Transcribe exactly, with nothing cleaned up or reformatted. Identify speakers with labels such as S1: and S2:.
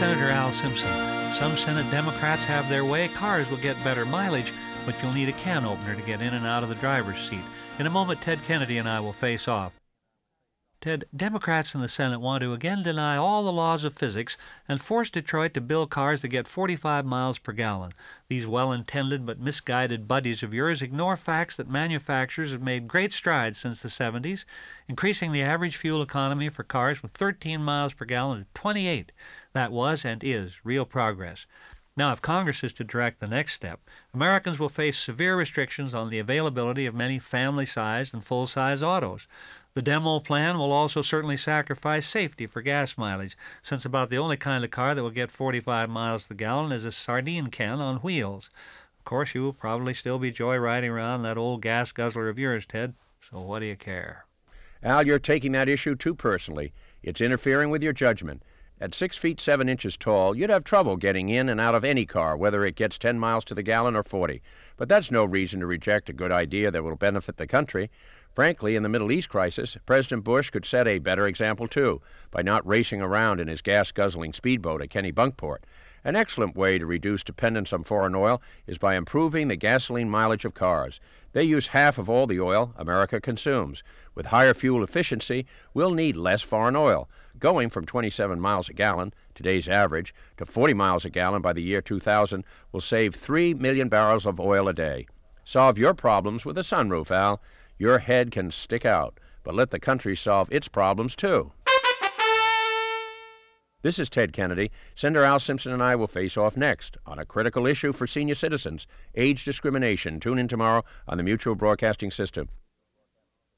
S1: Senator Al Simpson. Some Senate Democrats have their way. Cars will get better mileage, but you'll need a can opener to get in and out of the driver's seat. In a moment, Ted Kennedy and I will face off. Ted, Democrats in the Senate want to again deny all the laws of physics and force Detroit to build cars that get forty-five miles per gallon. These well-intended but misguided buddies of yours ignore facts that manufacturers have made great strides since the seventies, increasing the average fuel economy for cars from thirteen miles per gallon to twenty-eight. That was and is real progress. Now, if Congress is to direct the next step, Americans will face severe restrictions on the availability of many family-sized and full-size autos. The demo plan will also certainly sacrifice safety for gas mileage, since about the only kind of car that will get forty-five miles to the gallon is a sardine can on wheels. Of course, you will probably still be joyriding around that old gas guzzler of yours, Ted, so what do you care?
S2: Al, you're taking that issue too personally. It's interfering with your judgment. At six feet seven inches tall, you'd have trouble getting in and out of any car, whether it gets ten miles to the gallon or forty. But that's no reason to reject a good idea that will benefit the country. Frankly, in the Middle East crisis, President Bush could set a better example, too, by not racing around in his gas-guzzling speedboat at Kennebunkport. An excellent way to reduce dependence on foreign oil is by improving the gasoline mileage of cars. They use half of all the oil America consumes. With higher fuel efficiency, we'll need less foreign oil. Going from twenty-seven miles a gallon, today's average, to forty miles a gallon by the year two thousand will save three million barrels of oil a day. Solve your problems with a sunroof, Al. Your head can stick out, but let the country solve its problems, too. This is Ted Kennedy. Senator Al Simpson and I will face off next on a critical issue for senior citizens, age discrimination. Tune in tomorrow on the Mutual Broadcasting System.